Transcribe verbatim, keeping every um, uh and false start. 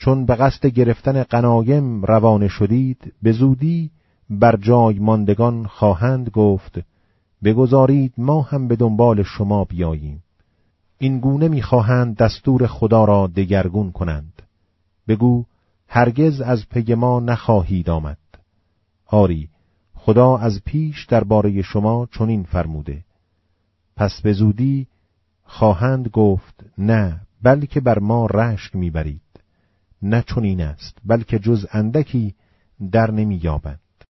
چون به قصد گرفتن غنایم روانه شدید، به زودی بر جای ماندگان خواهند گفت بگذارید ما هم به دنبال شما بیاییم. این گونه می‌خواهند دستور خدا را دگرگون کنند. بگو هرگز از پی ما نخواهید آمد. آری خدا از پیش درباره شما چنین فرموده. پس به زودی خواهند گفت نه، بلکه بر ما رشک می‌برید. نه چنین است، بلکه جز اندکی در نمی‌یابند.